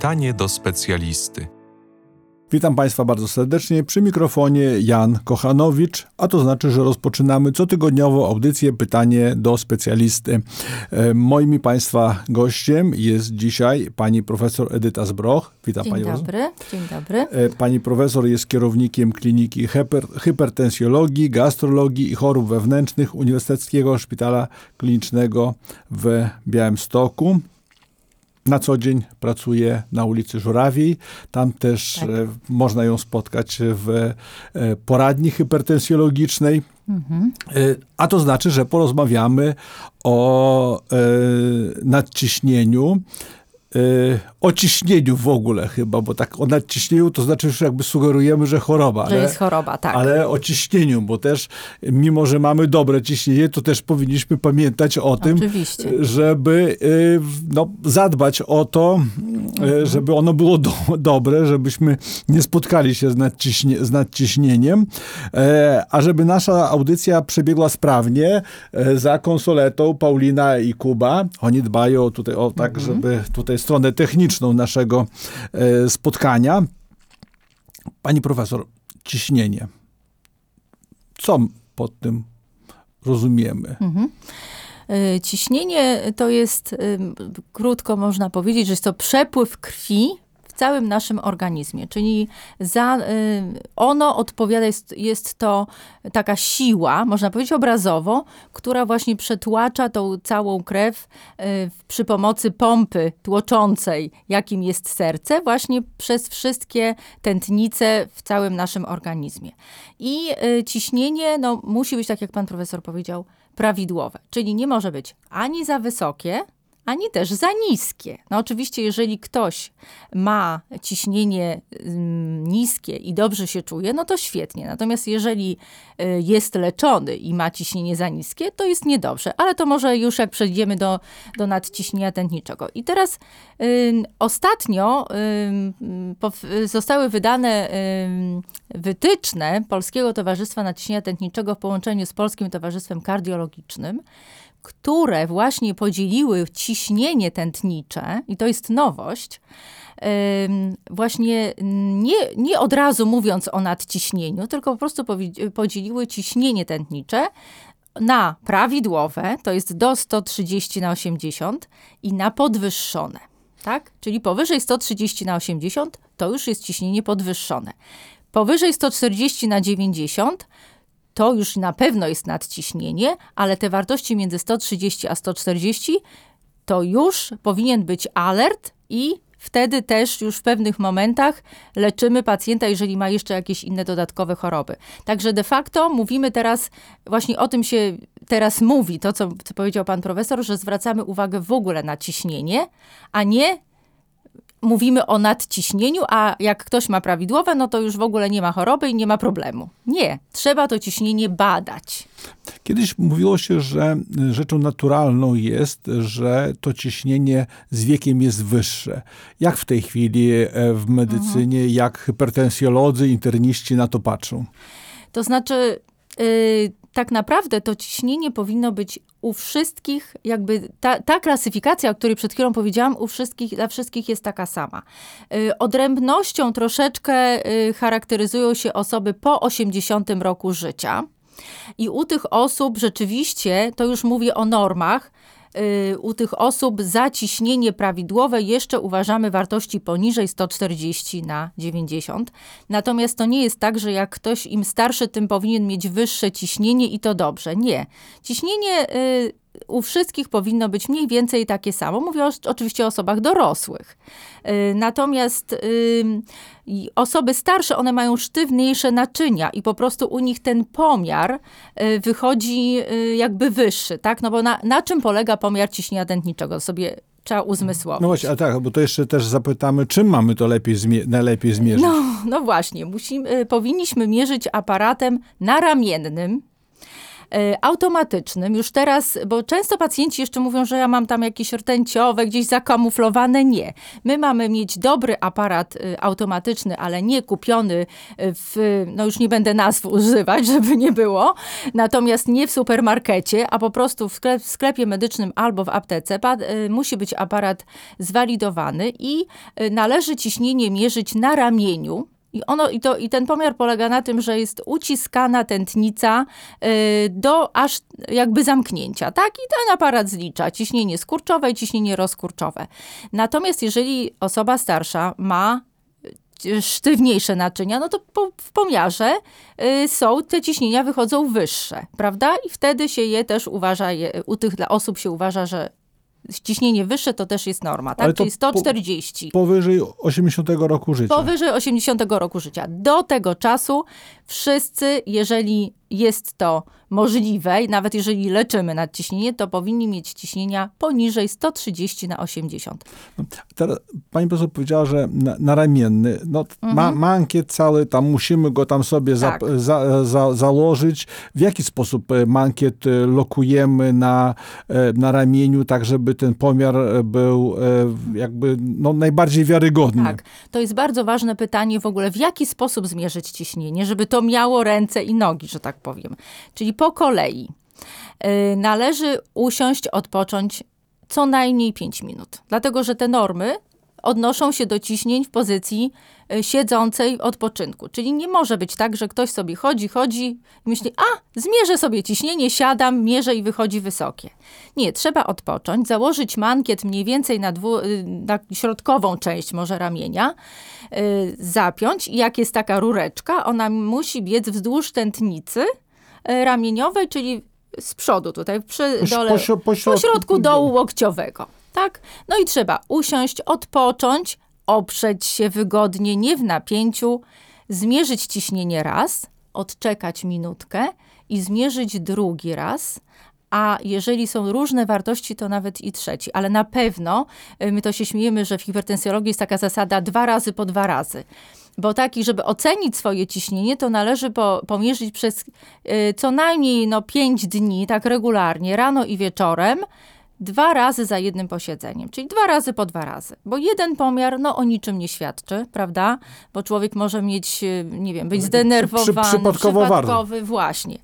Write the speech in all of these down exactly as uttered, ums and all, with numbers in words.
Pytanie do specjalisty. Witam Państwa bardzo serdecznie. Przy mikrofonie Jan Kochanowicz, a to znaczy, że rozpoczynamy cotygodniową audycję Pytanie do specjalisty. Moim i Państwa gościem jest dzisiaj pani profesor Edyta Zbroch. Witam Dzień Pani dobry. Dzień dobry. Pani profesor jest kierownikiem Kliniki Hiper, Hipertensjologii, Gastrologii i Chorób Wewnętrznych Uniwersyteckiego Szpitala Klinicznego w Białymstoku. Na co dzień pracuje na ulicy Żurawiej. Tam też tak. e, można ją spotkać w e, poradni hipertensjologicznej. Mhm. E, a to znaczy, że porozmawiamy o e, nadciśnieniu, e, o ciśnieniu w ogóle chyba, bo tak o nadciśnieniu to znaczy już jakby sugerujemy, że choroba. Że ale, jest choroba, tak. Ale o ciśnieniu, bo też mimo, że mamy dobre ciśnienie, to też powinniśmy pamiętać o tym, Oczywiście. żeby no, zadbać o to, mhm. żeby ono było do, dobre, żebyśmy nie spotkali się z, nadciśnie, z nadciśnieniem, a żeby nasza audycja przebiegła sprawnie, za konsoletą Paulina i Kuba. Oni dbają tutaj o tak, mhm. żeby tutaj stronę techniczną naszego e, spotkania. Pani profesor, ciśnienie. Co pod tym rozumiemy? Mhm. E, ciśnienie to jest, e, krótko można powiedzieć, że jest to przepływ krwi w całym naszym organizmie, czyli za, y, ono odpowiada, jest, jest to taka siła, można powiedzieć obrazowo, która właśnie przetłacza tą całą krew y, przy pomocy pompy tłoczącej, jakim jest serce, właśnie przez wszystkie tętnice w całym naszym organizmie. I y, ciśnienie no, musi być, tak jak pan profesor powiedział, prawidłowe, czyli nie może być ani za wysokie, ani też za niskie. No oczywiście, jeżeli ktoś ma ciśnienie mm, niskie i dobrze się czuje, no to świetnie. Natomiast jeżeli y, jest leczony i ma ciśnienie za niskie, to jest niedobrze. Ale to może już jak przejdziemy do, do nadciśnienia tętniczego. I teraz y, ostatnio y, po, zostały wydane y, wytyczne Polskiego Towarzystwa Nadciśnienia Tętniczego w połączeniu z Polskim Towarzystwem Kardiologicznym, które właśnie podzieliły ciśnienie tętnicze, i to jest nowość, właśnie nie, nie od razu mówiąc o nadciśnieniu, tylko po prostu podzieliły ciśnienie tętnicze na prawidłowe, to jest do sto trzydzieści na osiemdziesiąt, i na podwyższone. Tak? Czyli powyżej sto trzydzieści na osiemdziesiąt to już jest ciśnienie podwyższone. Powyżej sto czterdzieści na dziewięćdziesiąt to już na pewno jest nadciśnienie, ale te wartości między sto trzydzieści a sto czterdzieści to już powinien być alert i wtedy też już w pewnych momentach leczymy pacjenta, jeżeli ma jeszcze jakieś inne dodatkowe choroby. Także de facto mówimy teraz, właśnie o tym się teraz mówi, to co, co powiedział pan profesor, że zwracamy uwagę w ogóle na ciśnienie, a nie mówimy o nadciśnieniu, a jak ktoś ma prawidłowe, no to już w ogóle nie ma choroby i nie ma problemu. Nie, trzeba to ciśnienie badać. Kiedyś mówiło się, że rzeczą naturalną jest, że to ciśnienie z wiekiem jest wyższe. Jak w tej chwili w medycynie, mhm. jak hipertensjolodzy, interniści na to patrzą? To znaczy, yy, tak naprawdę to ciśnienie powinno być u wszystkich, jakby ta, ta klasyfikacja, o której przed chwilą powiedziałam, u wszystkich, dla wszystkich jest taka sama. Yy, odrębnością troszeczkę yy, charakteryzują się osoby po osiemdziesiątym roku życia. I u tych osób rzeczywiście, to już mówię o normach, yy, u tych osób za ciśnienie prawidłowe jeszcze uważamy wartości poniżej sto czterdzieści na dziewięćdziesiąt. Natomiast to nie jest tak, że jak ktoś im starszy, tym powinien mieć wyższe ciśnienie i to dobrze. Nie. Ciśnienie yy, u wszystkich powinno być mniej więcej takie samo. Mówię o, oczywiście o osobach dorosłych. Yy, natomiast yy, osoby starsze, one mają sztywniejsze naczynia i po prostu u nich ten pomiar yy, wychodzi yy, jakby wyższy, tak? No bo na, na czym polega pomiar ciśnienia tętniczego? Sobie trzeba uzmysłowić. No właśnie, a tak, bo to jeszcze też zapytamy, czym mamy to lepiej zmie- najlepiej zmierzyć? No, no właśnie, musimy, powinniśmy mierzyć aparatem naramiennym. automatycznym. Już teraz, bo często pacjenci jeszcze mówią, że ja mam tam jakieś rtęciowe, gdzieś zakamuflowane. Nie. My mamy mieć dobry aparat automatyczny, ale nie kupiony w, no już nie będę nazw używać, żeby nie było, natomiast nie w supermarkecie, a po prostu w, sklep, w sklepie medycznym albo w aptece pa, y, musi być aparat zwalidowany i y, należy ciśnienie mierzyć na ramieniu. I, ono, i, to, I ten pomiar polega na tym, że jest uciskana tętnica y, do aż jakby zamknięcia, tak? I ten aparat zlicza ciśnienie skurczowe i ciśnienie rozkurczowe. Natomiast jeżeli osoba starsza ma sztywniejsze naczynia, no to po, w pomiarze y, są, te ciśnienia wychodzą wyższe, prawda? I wtedy się je też uważa, je, u tych dla osób się uważa, że ciśnienie wyższe to też jest norma, tak? Czyli sto czterdzieści. Po, powyżej osiemdziesiątego roku życia. Powyżej osiemdziesiątego roku życia. Do tego czasu wszyscy, jeżeli jest to możliwe, nawet jeżeli leczymy nadciśnienie, to powinni mieć ciśnienia poniżej sto trzydzieści na osiemdziesiąt. Teraz pani profesor powiedziała, że na, naramienny, no mhm. ma, mankiet cały, tam musimy go tam sobie tak. za, za, za, założyć. W jaki sposób mankiet lokujemy na, na ramieniu, tak żeby ten pomiar był jakby no, najbardziej wiarygodny? Tak, to jest bardzo ważne pytanie w ogóle, w jaki sposób zmierzyć ciśnienie, żeby to miało ręce i nogi, że tak powiem. Czyli po kolei yy, należy usiąść, odpocząć co najmniej pięć minut. Dlatego, że te normy odnoszą się do ciśnień w pozycji y, siedzącej odpoczynku. Czyli nie może być tak, że ktoś sobie chodzi, chodzi i myśli, a zmierzę sobie ciśnienie, siadam, mierzę i wychodzi wysokie. Nie, trzeba odpocząć, założyć mankiet mniej więcej na, dwu, y, na środkową część może ramienia, y, zapiąć i jak jest taka rureczka, ona musi biec wzdłuż tętnicy y, ramieniowej, czyli z przodu tutaj, przy dole, po, po, po, środku, po środku dołu łokciowego. Tak? No i trzeba usiąść, odpocząć, oprzeć się wygodnie, nie w napięciu, zmierzyć ciśnienie raz, odczekać minutkę i zmierzyć drugi raz, a jeżeli są różne wartości, to nawet i trzeci. Ale na pewno, my to się śmiejemy, że w hipertensjologii jest taka zasada dwa razy po dwa razy. Bo taki, żeby ocenić swoje ciśnienie, to należy po, pomierzyć przez y, co najmniej no, pięć dni, tak regularnie, rano i wieczorem, dwa razy za jednym posiedzeniem, czyli dwa razy po dwa razy. Bo jeden pomiar, no o niczym nie świadczy, prawda? Bo człowiek może mieć, nie wiem, być zdenerwowany, przy, przypadkowo przypadkowy, właśnie.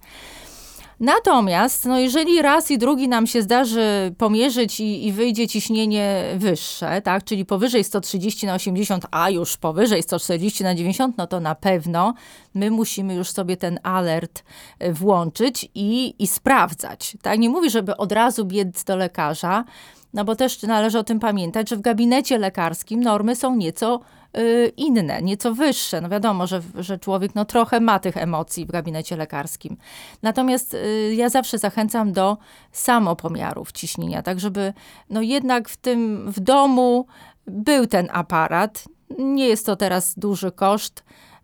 Natomiast, no jeżeli raz i drugi nam się zdarzy pomierzyć i, i wyjdzie ciśnienie wyższe, tak, czyli powyżej sto trzydzieści na osiemdziesiąt, a już powyżej sto czterdzieści na dziewięćdziesiąt, no to na pewno my musimy już sobie ten alert włączyć i, i sprawdzać. Tak? Nie mówię, żeby od razu biec do lekarza, no bo też należy o tym pamiętać, że w gabinecie lekarskim normy są nieco y, inne, nieco wyższe. No wiadomo, że, że człowiek no, trochę ma tych emocji w gabinecie lekarskim. Natomiast y, ja zawsze zachęcam do samopomiarów ciśnienia, tak żeby no, jednak w tym w domu był ten aparat. Nie jest to teraz duży koszt.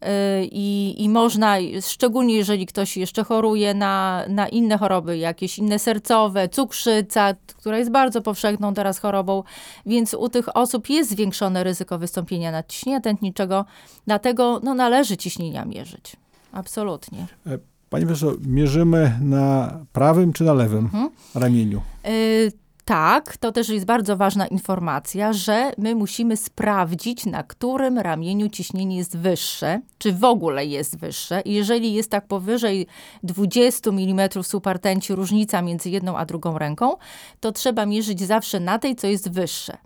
I, i można, szczególnie jeżeli ktoś jeszcze choruje na, na inne choroby, jakieś inne sercowe, cukrzyca, która jest bardzo powszechną teraz chorobą, więc u tych osób jest zwiększone ryzyko wystąpienia nadciśnienia tętniczego, dlatego no, należy ciśnienia mierzyć. Absolutnie. Pani profesor, mierzymy na prawym czy na lewym mhm. ramieniu? Y- Tak, to też jest bardzo ważna informacja, że my musimy sprawdzić, na którym ramieniu ciśnienie jest wyższe, czy w ogóle jest wyższe. I jeżeli jest tak powyżej dwadzieścia milimetrów supertenci różnica między jedną a drugą ręką, to trzeba mierzyć zawsze na tej, co jest wyższe.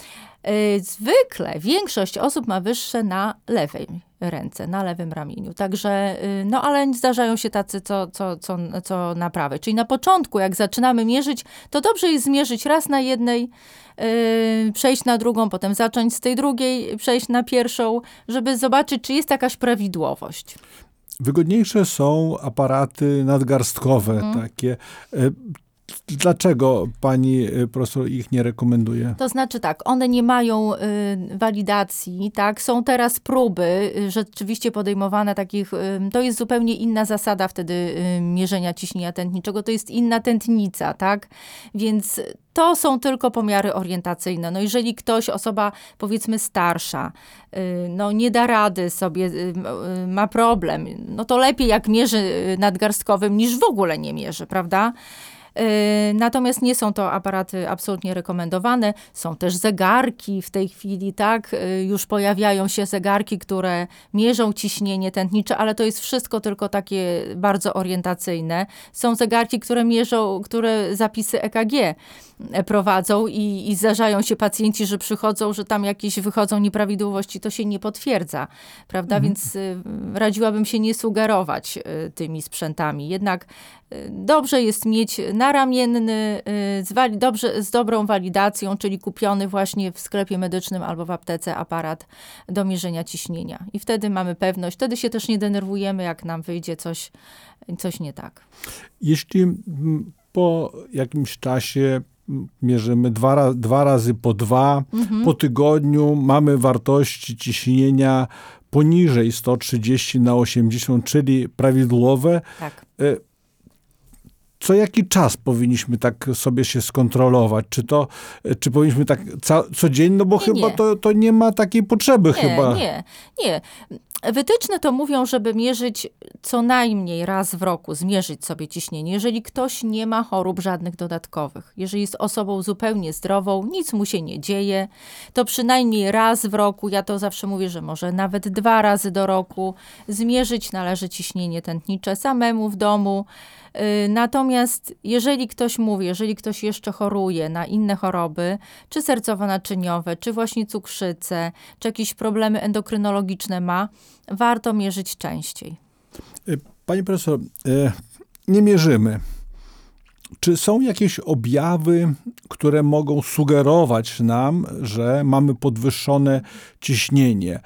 Zwykle większość osób ma wyższe na lewej ręce, na lewym ramieniu. Także, no ale zdarzają się tacy, co, co, co, co na prawej. Czyli na początku, jak zaczynamy mierzyć, to dobrze jest zmierzyć raz na jednej, yy, przejść na drugą, potem zacząć z tej drugiej, przejść na pierwszą, żeby zobaczyć, czy jest jakaś prawidłowość. Wygodniejsze są aparaty nadgarstkowe, hmm. takie. Y- Dlaczego pani profesor ich nie rekomenduje? To znaczy tak, one nie mają y, walidacji, tak? Są teraz próby y, rzeczywiście podejmowane takich, y, to jest zupełnie inna zasada wtedy y, mierzenia ciśnienia tętniczego, to jest inna tętnica, tak? Więc to są tylko pomiary orientacyjne. No jeżeli ktoś, osoba powiedzmy starsza, no nie da rady sobie, ma problem, no to lepiej jak mierzy nadgarstkowym niż w ogóle nie mierzy, prawda? Natomiast nie są to aparaty absolutnie rekomendowane. Są też zegarki w tej chwili, tak? Już pojawiają się zegarki, które mierzą ciśnienie tętnicze, ale to jest wszystko tylko takie bardzo orientacyjne. Są zegarki, które mierzą, które zapisy E K G prowadzą i, i zdarzają się pacjenci, że przychodzą, że tam jakieś wychodzą nieprawidłowości, to się nie potwierdza, prawda? Mhm. Więc y, radziłabym się nie sugerować y, tymi sprzętami. Jednak y, dobrze jest mieć naramienny, y, z, wali- dobrze, z dobrą walidacją, czyli kupiony właśnie w sklepie medycznym albo w aptece aparat do mierzenia ciśnienia. I wtedy mamy pewność, wtedy się też nie denerwujemy, jak nam wyjdzie coś, coś nie tak. Jeśli po jakimś czasie mierzymy dwa, dwa razy po dwa, mhm. po tygodniu mamy wartości ciśnienia poniżej sto trzydzieści na osiemdziesiąt, czyli prawidłowe. Tak. Co jaki czas powinniśmy tak sobie się skontrolować? Czy to, czy powinniśmy tak ca- codziennie? No bo nie, chyba nie. To, to nie ma takiej potrzeby nie, chyba. Nie, nie. Wytyczne to mówią, żeby mierzyć co najmniej raz w roku, zmierzyć sobie ciśnienie. Jeżeli ktoś nie ma chorób żadnych dodatkowych, jeżeli jest osobą zupełnie zdrową, nic mu się nie dzieje, to przynajmniej raz w roku, ja to zawsze mówię, że może nawet dwa razy do roku, zmierzyć należy ciśnienie tętnicze samemu w domu. Natomiast jeżeli ktoś mówi, jeżeli ktoś jeszcze choruje na inne choroby, czy sercowo-naczyniowe, czy właśnie cukrzycę, czy jakieś problemy endokrynologiczne ma, warto mierzyć częściej. Pani profesor, nie mierzymy. Czy są jakieś objawy, które mogą sugerować nam, że mamy podwyższone ciśnienie?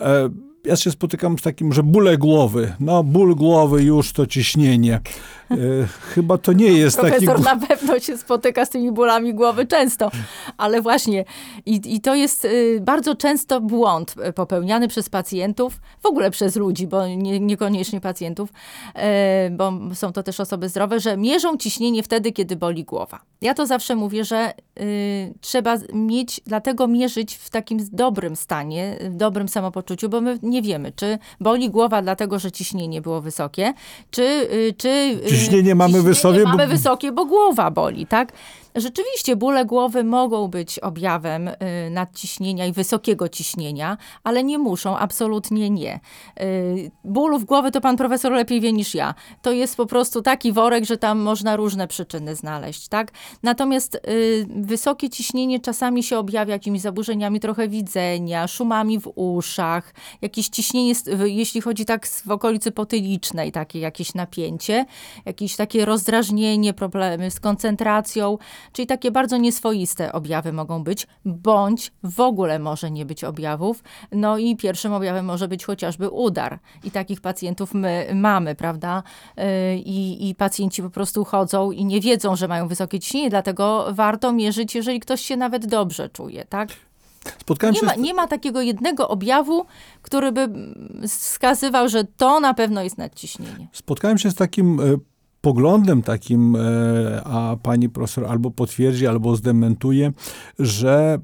Ja się spotykam z takim, że bóle głowy. No ból głowy już to ciśnienie. E, chyba to nie jest Profesor taki... Profesor na pewno się spotyka z tymi bólami głowy często. Ale właśnie i, i to jest y, bardzo często błąd popełniany przez pacjentów, w ogóle przez ludzi, bo nie, niekoniecznie pacjentów, y, bo są to też osoby zdrowe, że mierzą ciśnienie wtedy, kiedy boli głowa. Ja to zawsze mówię, że y, trzeba mieć, dlatego mierzyć w takim dobrym stanie, w dobrym samopoczuciu, bo my nie wiemy, czy boli głowa dlatego, że ciśnienie było wysokie, czy... Y, czy Ciśnienie mamy ciśnienie wysokie, mamy bo... wysokie, bo głowa boli, tak? Rzeczywiście bóle głowy mogą być objawem y, nadciśnienia i wysokiego ciśnienia, ale nie muszą, absolutnie nie. Y, bólów głowy to pan profesor lepiej wie niż ja. To jest po prostu taki worek, że tam można różne przyczyny znaleźć, tak? Natomiast y, wysokie ciśnienie czasami się objawia jakimiś zaburzeniami trochę widzenia, szumami w uszach, jakieś ciśnienie, jeśli chodzi tak w okolicy potylicznej, takie jakieś napięcie, jakieś takie rozdrażnienie, problemy z koncentracją. Czyli takie bardzo nieswoiste objawy mogą być, bądź w ogóle może nie być objawów. No i pierwszym objawem może być chociażby udar. I takich pacjentów my mamy, prawda? I, i pacjenci po prostu chodzą i nie wiedzą, że mają wysokie ciśnienie, dlatego warto mierzyć, jeżeli ktoś się nawet dobrze czuje, tak? Spotkałem nie, się ma, z... nie ma takiego jednego objawu, który by wskazywał, że to na pewno jest nadciśnienie. Spotkałem się z takim... poglądem takim, a pani profesor albo potwierdzi, albo zdementuje, że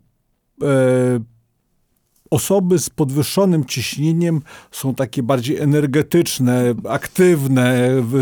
osoby z podwyższonym ciśnieniem są takie bardziej energetyczne, aktywne,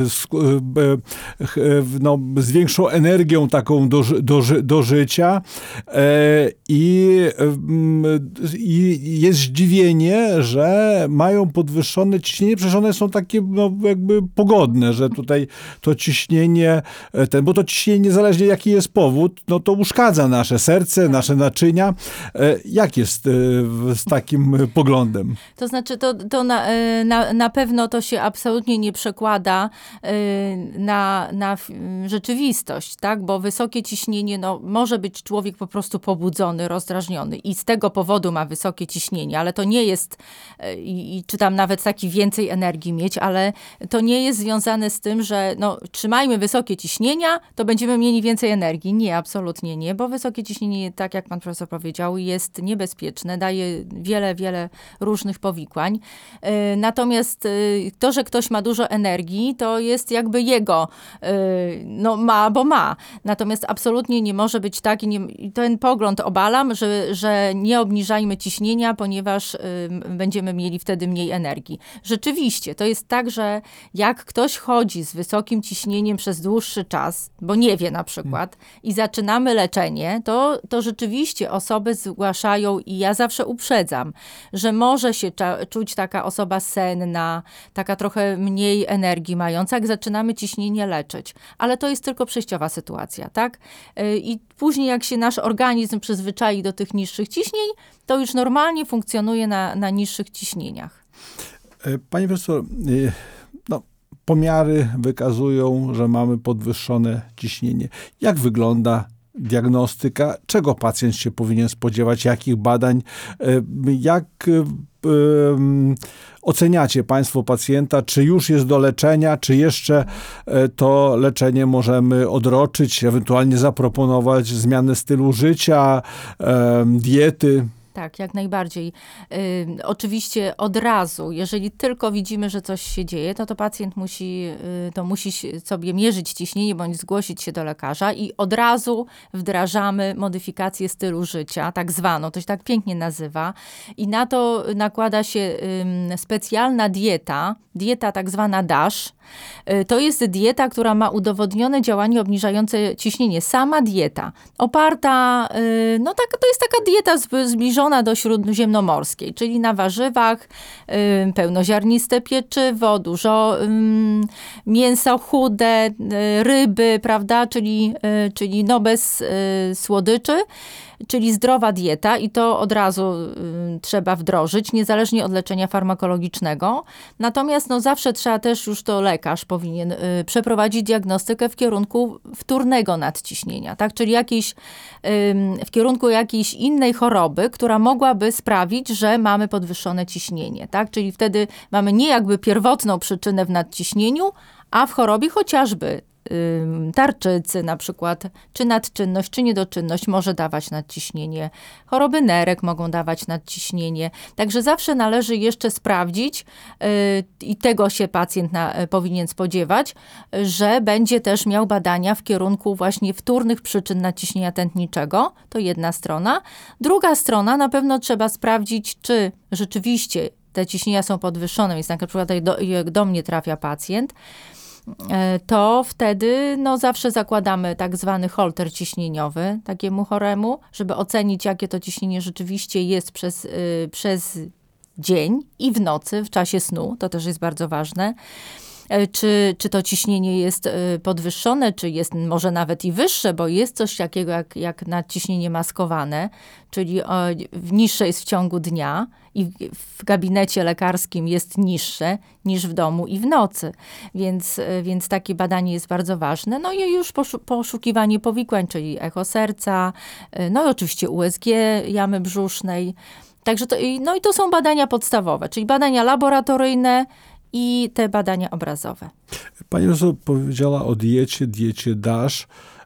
no, z większą energią taką do, do, do życia i, i jest zdziwienie, że mają podwyższone ciśnienie, przecież one są takie no, jakby pogodne, że tutaj to ciśnienie, ten, bo to ciśnienie niezależnie jaki jest powód, no to uszkadza nasze serce, nasze naczynia. Jak jest z takim poglądem? To znaczy, to, to na, na, na pewno to się absolutnie nie przekłada na, na rzeczywistość, tak? Bo wysokie ciśnienie, no może być człowiek po prostu pobudzony, rozdrażniony i z tego powodu ma wysokie ciśnienie, ale to nie jest, i, i czy tam nawet taki więcej energii mieć, ale to nie jest związane z tym, że no, trzymajmy wysokie ciśnienia, to będziemy mieli więcej energii. Nie, absolutnie nie, bo wysokie ciśnienie, tak jak pan profesor powiedział, jest niebezpieczne, daje wiele, wiele różnych powikłań. Natomiast to, że ktoś ma dużo energii, to jest jakby jego, no ma, bo ma. Natomiast absolutnie nie może być tak, i nie, ten pogląd obalam, że, że nie obniżajmy ciśnienia, ponieważ będziemy mieli wtedy mniej energii. Rzeczywiście, to jest tak, że jak ktoś chodzi z wysokim ciśnieniem przez dłuższy czas, bo nie wie na przykład, hmm. i zaczynamy leczenie, to, to rzeczywiście osoby zgłaszają i ja zawsze uprzedzam, że może się cza- czuć taka osoba senna, taka trochę mniej energii mająca, jak zaczynamy ciśnienie leczyć. Ale to jest tylko przejściowa sytuacja, tak? I później jak się nasz organizm przyzwyczai do tych niższych ciśnień, to już normalnie funkcjonuje na, na niższych ciśnieniach. Pani profesor, no, pomiary wykazują, że mamy podwyższone ciśnienie. Jak wygląda diagnostyka? Czego pacjent się powinien spodziewać? Jakich badań? Jak um, oceniacie państwo pacjenta? Czy już jest do leczenia? Czy jeszcze to leczenie możemy odroczyć? Ewentualnie zaproponować zmianę stylu życia, um, diety? Tak, jak najbardziej. Y, oczywiście od razu, jeżeli tylko widzimy, że coś się dzieje, to to pacjent musi, y, to musi sobie mierzyć ciśnienie bądź zgłosić się do lekarza i od razu wdrażamy modyfikację stylu życia, tak zwaną, to się tak pięknie nazywa. I na to nakłada się y, specjalna dieta, dieta tak zwana DASH. Y, to jest dieta, która ma udowodnione działanie obniżające ciśnienie. Sama dieta, oparta, y, no tak, to jest taka dieta zbliżona do śródziemnomorskiej, czyli na warzywach, y, pełnoziarniste pieczywo, dużo y, mięso chude, y, ryby, prawda, czyli, y, czyli no bez y, słodyczy, czyli zdrowa dieta i to od razu y, trzeba wdrożyć, niezależnie od leczenia farmakologicznego. Natomiast no, zawsze trzeba też, już to lekarz powinien y, przeprowadzić diagnostykę w kierunku wtórnego nadciśnienia, tak? Czyli jakiejś, y, w kierunku jakiejś innej choroby, która mogłaby sprawić, że mamy podwyższone ciśnienie, tak? Czyli wtedy mamy nie jakby pierwotną przyczynę w nadciśnieniu, a w chorobie chociażby tarczycy na przykład, czy nadczynność, czy niedoczynność może dawać nadciśnienie. Choroby nerek mogą dawać nadciśnienie. Także zawsze należy jeszcze sprawdzić yy, i tego się pacjent na, y, powinien spodziewać, że będzie też miał badania w kierunku właśnie wtórnych przyczyn nadciśnienia tętniczego. To jedna strona. Druga strona, na pewno trzeba sprawdzić, czy rzeczywiście te ciśnienia są podwyższone, więc na przykład do, jak do mnie trafia pacjent, to wtedy no, zawsze zakładamy tak zwany holter ciśnieniowy takiemu choremu, żeby ocenić, jakie to ciśnienie rzeczywiście jest przez, yy, przez dzień i w nocy, w czasie snu. To też jest bardzo ważne. Czy, czy to ciśnienie jest podwyższone, czy jest może nawet i wyższe, bo jest coś takiego jak, jak nadciśnienie maskowane, czyli niższe jest w ciągu dnia i w gabinecie lekarskim jest niższe niż w domu i w nocy. Więc, więc takie badanie jest bardzo ważne. No i już poszukiwanie powikłań, czyli echo serca, no i oczywiście U S G jamy brzusznej. Także to, no i to są badania podstawowe, czyli badania laboratoryjne i te badania obrazowe. Pani profesor powiedziała o diecie, diecie DASH.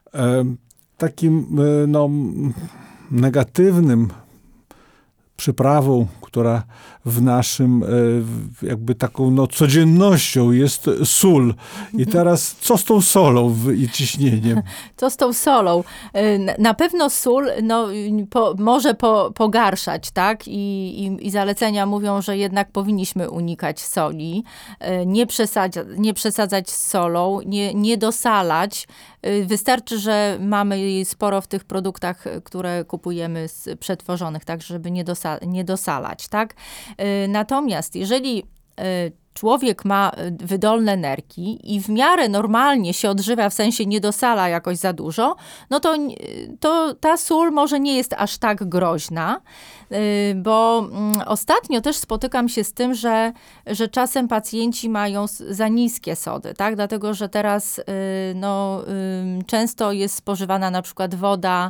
Takim no, negatywnym przyprawą, która w naszym jakby taką no, codziennością jest sól. I teraz co z tą solą i ciśnieniem? Co z tą solą? Na pewno sól no, po, może po, pogarszać, tak? I, i, I zalecenia mówią, że jednak powinniśmy unikać soli, nie, przesadza, nie przesadzać z solą, nie, nie dosalać. Wystarczy, że mamy jej sporo w tych produktach, które kupujemy z przetworzonych, tak, żeby nie, dosa, nie dosalać, tak? Natomiast jeżeli człowiek ma wydolne nerki i w miarę normalnie się odżywia, w sensie nie dosala jakoś za dużo, no to, to ta sól może nie jest aż tak groźna, bo ostatnio też spotykam się z tym, że, że czasem pacjenci mają za niskie sody, tak? Dlatego, że teraz no, często jest spożywana na przykład woda,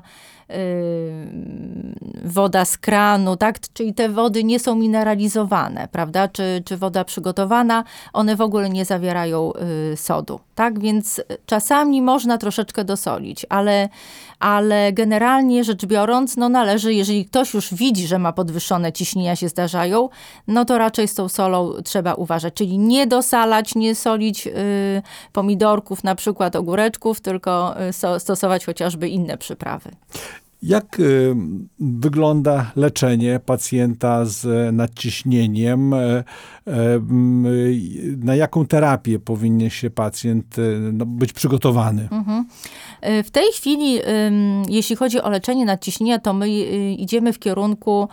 woda z kranu, tak? Czyli te wody nie są mineralizowane, prawda? Czy, czy woda przygotowana butelkowana, one w ogóle nie zawierają y, sodu, tak? Więc czasami można troszeczkę dosolić, ale, ale generalnie rzecz biorąc, no należy, jeżeli ktoś już widzi, że ma podwyższone ciśnienia się zdarzają, no to raczej z tą solą trzeba uważać, czyli nie dosalać, nie solić y, pomidorków, na przykład ogóreczków, tylko y, so, stosować chociażby inne przyprawy. Jak y, wygląda leczenie pacjenta z nadciśnieniem? Y, y, y, na jaką terapię powinien się pacjent y, no, być przygotowany? Mhm. W tej chwili, jeśli chodzi o leczenie nadciśnienia, to my idziemy w kierunku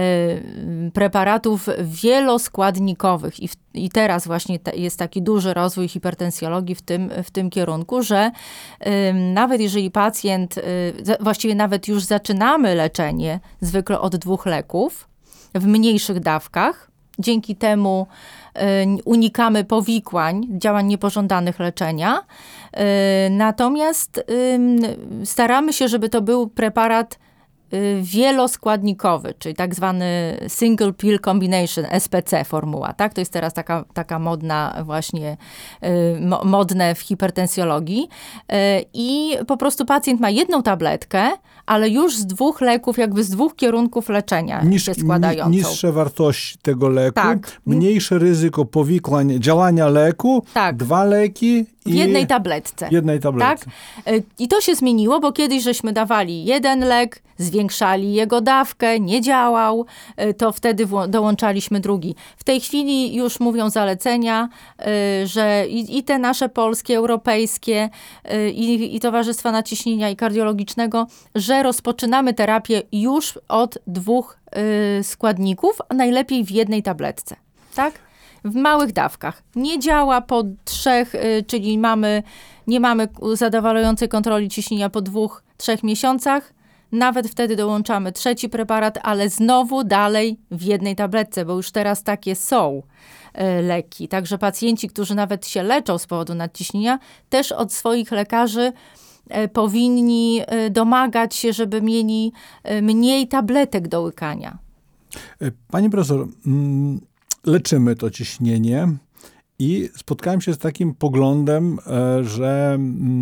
preparatów wieloskładnikowych i, w, i teraz właśnie jest taki duży rozwój hipertensjologii w tym, w tym kierunku, że nawet jeżeli pacjent, właściwie nawet już zaczynamy leczenie zwykle od dwóch leków w mniejszych dawkach, dzięki temu unikamy powikłań, działań niepożądanych leczenia. Natomiast staramy się, żeby to był preparat wieloskładnikowy, czyli tak zwany single pill combination, S P C formuła, tak? To jest teraz taka, taka modna właśnie, mo, modne w hipertensjologii. I po prostu pacjent ma jedną tabletkę, ale już z dwóch leków, jakby z dwóch kierunków leczenia Niż, się składającą. Niższe wartości tego leku, tak. Mniejsze ryzyko powikłań działania leku, tak. dwa leki w jednej tabletce. jednej tabletce. Tak? I to się zmieniło, bo kiedyś żeśmy dawali jeden lek, zwiększali jego dawkę, nie działał, to wtedy dołączaliśmy drugi. W tej chwili już mówią zalecenia, że i, i te nasze polskie, europejskie i, i Towarzystwa Nadciśnienia i Kardiologicznego, że rozpoczynamy terapię już od dwóch składników, a najlepiej w jednej tabletce. Tak? W małych dawkach. Nie działa po trzech, czyli mamy, nie mamy zadowalającej kontroli ciśnienia po dwóch, trzech miesiącach. Nawet wtedy dołączamy trzeci preparat, ale znowu dalej w jednej tabletce, bo już teraz takie są leki. Także pacjenci, którzy nawet się leczą z powodu nadciśnienia, też od swoich lekarzy powinni domagać się, żeby mieli mniej tabletek do łykania. Pani profesor, leczymy to ciśnienie i spotkałem się z takim poglądem, że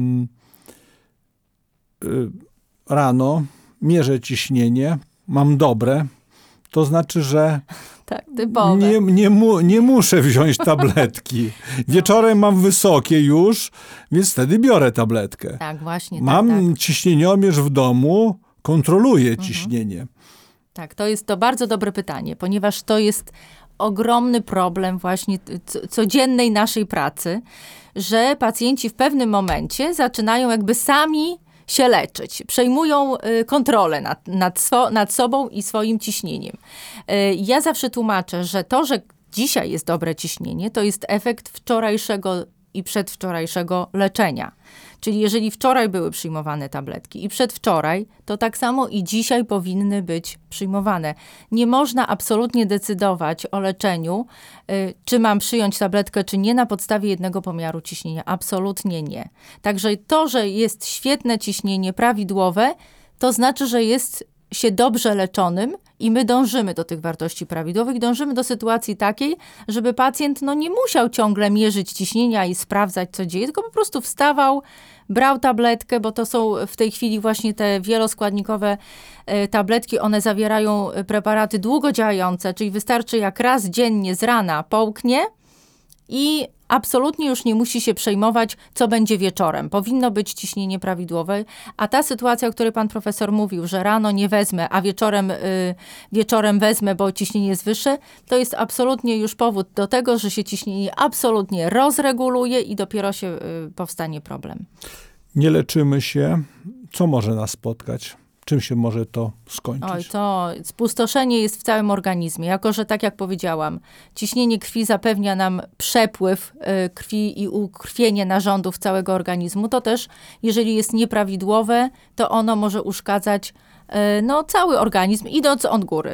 rano mierzę ciśnienie, mam dobre, to znaczy, że tak, typowe. Nie, nie, mu, nie muszę wziąć tabletki. Wieczorem mam wysokie już, więc wtedy biorę tabletkę. Tak, właśnie. Mam tak, tak. ciśnieniomierz w domu, kontroluję mhm. ciśnienie. Tak, to jest to bardzo dobre pytanie, ponieważ to jest ogromny problem właśnie codziennej naszej pracy, że pacjenci w pewnym momencie zaczynają jakby sami się leczyć. Przejmują kontrolę nad, nad, swo, nad sobą i swoim ciśnieniem. Ja zawsze tłumaczę, że to, że dzisiaj jest dobre ciśnienie, to jest efekt wczorajszego i przedwczorajszego leczenia. Czyli jeżeli wczoraj były przyjmowane tabletki i przedwczoraj, to tak samo i dzisiaj powinny być przyjmowane. Nie można absolutnie decydować o leczeniu, y, czy mam przyjąć tabletkę, czy nie, na podstawie jednego pomiaru ciśnienia. Absolutnie nie. Także to, że jest świetne ciśnienie prawidłowe, to znaczy, że jest się dobrze leczonym i my dążymy do tych wartości prawidłowych, dążymy do sytuacji takiej, żeby pacjent no, nie musiał ciągle mierzyć ciśnienia i sprawdzać, co dzieje, tylko po prostu wstawał, brał tabletkę, bo to są w tej chwili właśnie te wieloskładnikowe tabletki, one zawierają preparaty długodziałające, czyli wystarczy jak raz dziennie z rana połknie i absolutnie już nie musi się przejmować, co będzie wieczorem. Powinno być ciśnienie prawidłowe, a ta sytuacja, o której pan profesor mówił, że rano nie wezmę, a wieczorem, y, wieczorem wezmę, bo ciśnienie jest wyższe, to jest absolutnie już powód do tego, że się ciśnienie absolutnie rozreguluje i dopiero się y, powstanie problem. Nie leczymy się. Co może nas spotkać? Czym się może to skończyć? Oj, to spustoszenie jest w całym organizmie. Jako że, tak jak powiedziałam, ciśnienie krwi zapewnia nam przepływ y, krwi i ukrwienie narządów całego organizmu, to też, jeżeli jest nieprawidłowe, to ono może uszkadzać y, no, cały organizm, idąc od góry.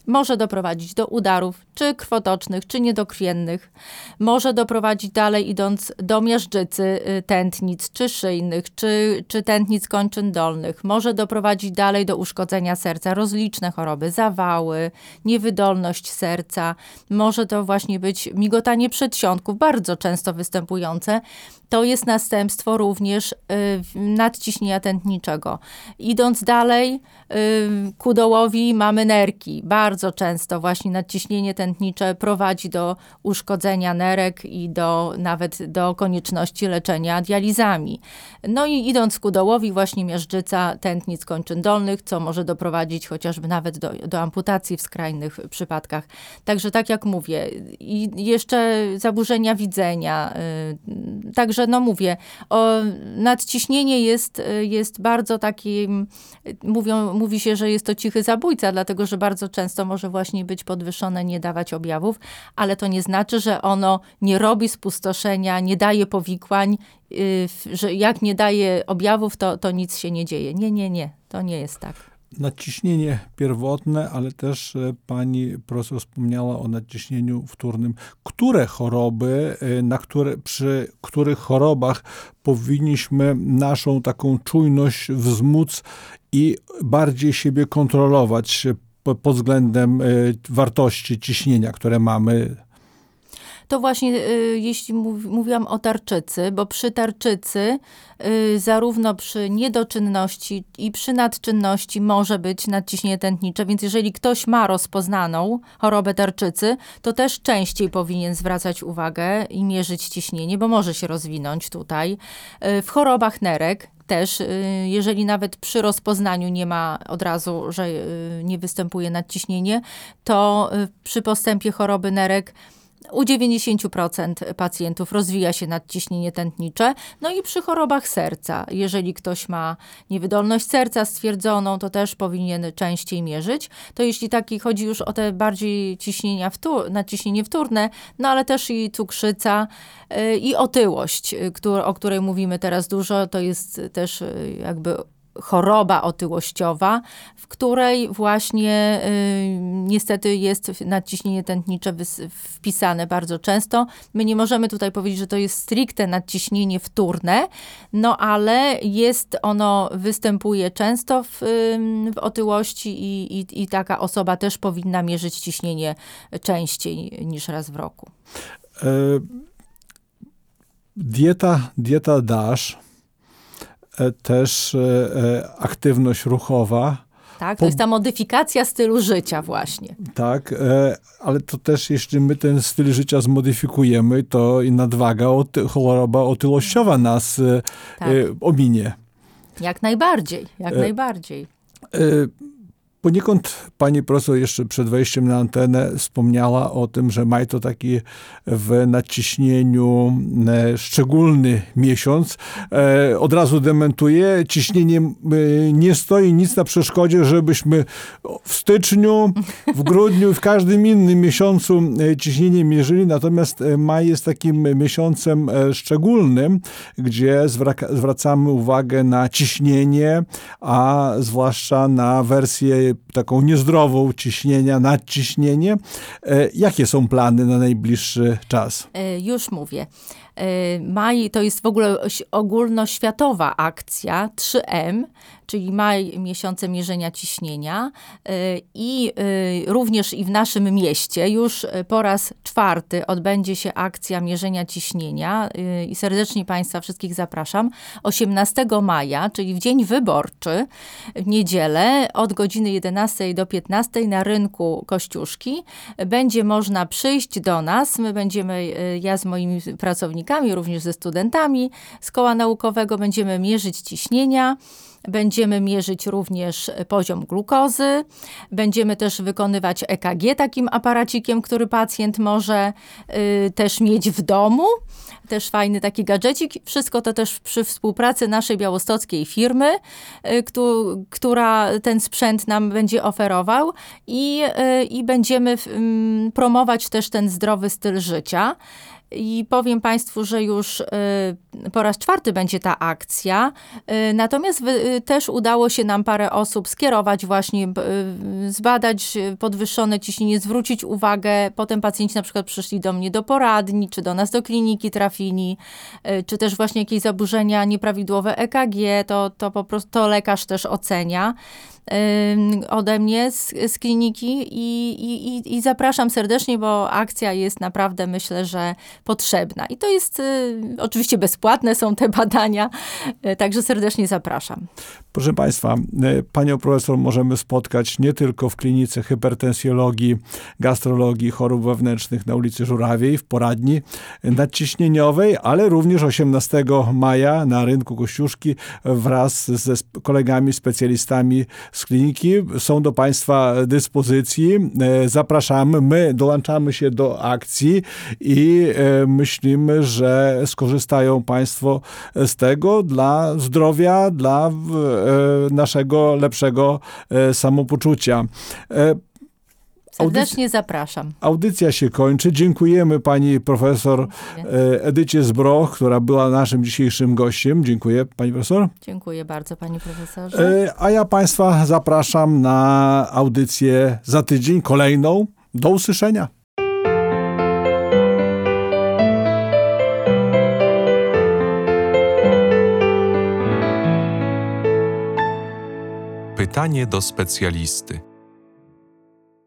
może doprowadzić do udarów, czy krwotocznych, czy niedokrwiennych. Może doprowadzić dalej, idąc do miażdżycy tętnic, czy szyjnych, czy, czy tętnic kończyn dolnych. Może doprowadzić dalej do uszkodzenia serca, rozliczne choroby, zawały, niewydolność serca. Może to właśnie być migotanie przedsionków, bardzo często występujące. To jest następstwo również y, nadciśnienia tętniczego. Idąc dalej, y, ku dołowi mamy nerki. Bardzo często właśnie nadciśnienie tętnicze prowadzi do uszkodzenia nerek i do, nawet do konieczności leczenia dializami. No i idąc ku dołowi właśnie miażdżyca tętnic kończyn dolnych, co może doprowadzić chociażby nawet do, do amputacji w skrajnych przypadkach. Także tak jak mówię, i jeszcze zaburzenia widzenia, y, także że no mówię, o, nadciśnienie jest, jest bardzo takim, mówią, mówi się, że jest to cichy zabójca, dlatego że bardzo często może właśnie być podwyższone, nie dawać objawów, ale to nie znaczy, że ono nie robi spustoszenia, nie daje powikłań, yy, że jak nie daje objawów, to, to nic się nie dzieje. Nie, nie, nie, to nie jest tak. Nadciśnienie pierwotne, ale też pani profesor wspomniała o nadciśnieniu wtórnym. Które choroby, na które, przy których chorobach powinniśmy naszą taką czujność wzmóc i bardziej siebie kontrolować pod względem wartości ciśnienia, które mamy? To właśnie y, jeśli mów, mówiłam o tarczycy, bo przy tarczycy y, zarówno przy niedoczynności i przy nadczynności może być nadciśnienie tętnicze, więc jeżeli ktoś ma rozpoznaną chorobę tarczycy, to też częściej powinien zwracać uwagę i mierzyć ciśnienie, bo może się rozwinąć tutaj. Y, w chorobach nerek też, jeżeli nawet przy rozpoznaniu nie ma od razu, że nie występuje nadciśnienie, to przy postępie choroby nerek u dziewięćdziesiąt procent pacjentów rozwija się nadciśnienie tętnicze. No i przy chorobach serca, jeżeli ktoś ma niewydolność serca stwierdzoną, to też powinien częściej mierzyć. To jeśli taki chodzi już o te bardziej ciśnienia wtór, nadciśnienie wtórne, no ale też i cukrzyca yy, i otyłość, yy, o której mówimy teraz dużo, to jest też yy, jakby choroba otyłościowa, w której właśnie y, niestety jest nadciśnienie tętnicze wys- wpisane bardzo często. My nie możemy tutaj powiedzieć, że to jest stricte nadciśnienie wtórne, no ale jest ono, występuje często w, y, w otyłości i, i, i taka osoba też powinna mierzyć ciśnienie częściej niż raz w roku. E, dieta, dieta DASH, też e, aktywność ruchowa. Tak, to jest ta modyfikacja stylu życia właśnie. Tak, e, ale to też jeśli my ten styl życia zmodyfikujemy, to i nadwaga, oty, choroba otyłościowa nas e, tak. e, ominie. Jak najbardziej, jak e, najbardziej. E, Poniekąd pani profesor jeszcze przed wejściem na antenę wspomniała o tym, że maj to taki w nadciśnieniu e, szczególny miesiąc. E, od razu dementuję, ciśnienie e, nie stoi nic na przeszkodzie, żebyśmy w styczniu, w grudniu, w każdym innym miesiącu e, ciśnienie mierzyli, natomiast maj jest takim miesiącem e, szczególnym, gdzie zwra- zwracamy uwagę na ciśnienie, a zwłaszcza na wersję taką niezdrową ciśnienia, nadciśnienie. E, jakie są plany na najbliższy czas? E, już mówię. E, maj to jest w ogóle ogólnoświatowa akcja trzy M, czyli maj miesiące mierzenia ciśnienia e, i e, również i w naszym mieście już po raz czwarty odbędzie się akcja mierzenia ciśnienia e, i serdecznie Państwa wszystkich zapraszam. osiemnastego maja, czyli w dzień wyborczy, w niedzielę od godziny jedenastej do piętnastej na rynku Kościuszki będzie można przyjść do nas. My będziemy, ja z moimi pracownikami, również ze studentami z koła naukowego będziemy mierzyć ciśnienia. Będziemy mierzyć również poziom glukozy. Będziemy też wykonywać E K G takim aparacikiem, który pacjent może y, też mieć w domu. Też fajny taki gadżecik. Wszystko to też przy współpracy naszej białostockiej firmy, y, któ- która ten sprzęt nam będzie oferował i, y, i będziemy y, promować też ten zdrowy styl życia. I powiem Państwu, że już po raz czwarty będzie ta akcja. Natomiast też udało się nam parę osób skierować właśnie, zbadać podwyższone ciśnienie, zwrócić uwagę. Potem pacjenci na przykład przyszli do mnie do poradni, czy do nas do kliniki trafili, czy też właśnie jakieś zaburzenia nieprawidłowe E K G, to, to po prostu to lekarz też ocenia ode mnie z, z kliniki i, i, i zapraszam serdecznie, bo akcja jest naprawdę, myślę, że potrzebna. I to jest y, oczywiście bezpłatne są te badania, y, także serdecznie zapraszam. Proszę Państwa, panią profesor możemy spotkać nie tylko w klinice hipertensjologii, gastrologii, chorób wewnętrznych na ulicy Żurawiej, w poradni nadciśnieniowej, ale również osiemnastego maja na rynku Kościuszki wraz ze kolegami, specjalistami z kliniki są do Państwa dyspozycji. Zapraszamy, my dołączamy się do akcji i myślimy, że skorzystają Państwo z tego dla zdrowia, dla naszego lepszego samopoczucia. Serdecznie zapraszam. Audycja się kończy. Dziękujemy pani profesor Dziękuję. Edycie Zbroch, która była naszym dzisiejszym gościem. Dziękuję pani profesor. Dziękuję bardzo panie profesorze. A ja Państwa zapraszam na audycję za tydzień, kolejną. Do usłyszenia. Pytanie do specjalisty.